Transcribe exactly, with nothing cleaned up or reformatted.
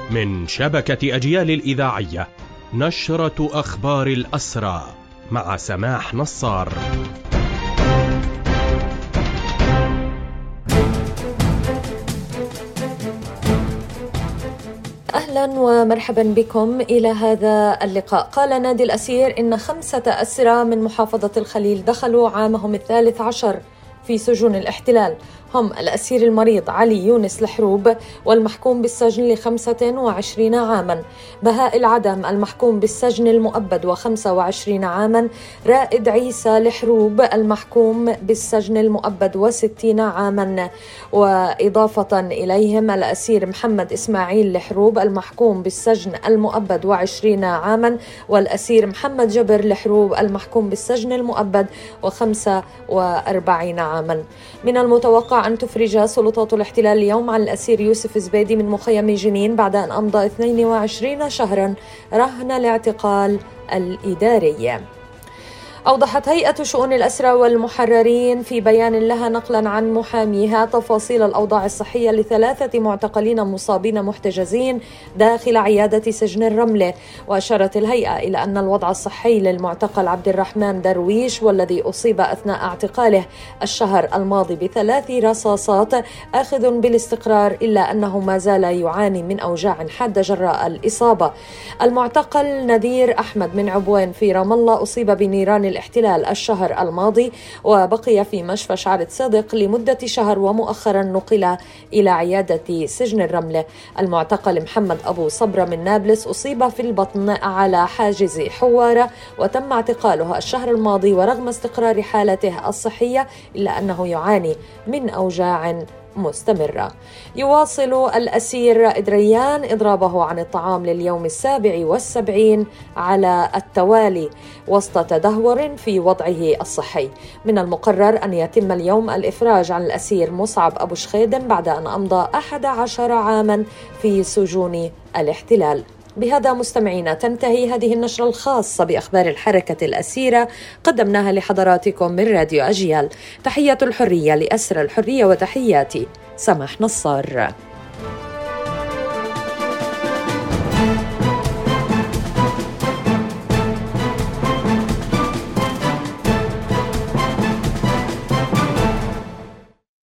من شبكة أجيال الإذاعية، نشرة أخبار الأسرى مع سماح نصار. أهلا ومرحبا بكم إلى هذا اللقاء. قال نادي الأسير إن خمسة أسرى من محافظة الخليل دخلوا عامهم الثالث عشر في سجون الاحتلال، هم الأسير المريض علي يونس الحروب والمحكوم بالسجن لخمسة وعشرين عاما، بهاء العدم المحكوم بالسجن المؤبد وخمسة وعشرين عاما، رائد عيسى الحروب المحكوم بالسجن المؤبد وستين عاما، وإضافة إليهم الأسير محمد إسماعيل الحروب المحكوم بالسجن المؤبد وعشرين عاما، والأسير محمد جبر الحروب المحكوم بالسجن المؤبد وخمسة وأربعين عاما. من المتوقع أن تفرج سلطات الاحتلال اليوم عن الأسير يوسف زبيدي من مخيم جنين بعد أن أمضى اثنين وعشرين شهرا رهن الاعتقال الإداري. أوضحت هيئة شؤون الأسرى والمحررين في بيان لها نقلا عن محاميها تفاصيل الأوضاع الصحية لثلاثة معتقلين مصابين محتجزين داخل عيادة سجن الرملة. وأشارت الهيئة إلى أن الوضع الصحي للمعتقل عبد الرحمن درويش والذي أصيب أثناء اعتقاله الشهر الماضي بثلاث رصاصات آخذ بالاستقرار، إلا أنه ما زال يعاني من أوجاع حادة جراء الإصابة. المعتقل نذير أحمد من عبوين في رام الله أصيب بنيران الاحتلال الشهر الماضي وبقي في مشفى شعرة صدق لمدة شهر، ومؤخرا نقل إلى عيادة سجن الرملة. المعتقل محمد أبو صبرة من نابلس أصيب في البطن على حاجز حوارة وتم اعتقاله الشهر الماضي، ورغم استقرار حالته الصحية إلا أنه يعاني من أوجاع مستمرة. يواصل الأسير رائد ريان إضرابه عن الطعام لليوم السابع والسبعين على التوالي وسط تدهور في وضعه الصحي. من المقرر أن يتم اليوم الإفراج عن الأسير مصعب أبو شخيدم بعد أن أمضى أحد عشر عاما في سجون الاحتلال. بهذا مستمعينا تنتهي هذه النشرة الخاصة بأخبار الحركة الأسيرة، قدمناها لحضراتكم من راديو أجيال. تحية الحرية لأسرى الحرية، وتحياتي سماح نصار.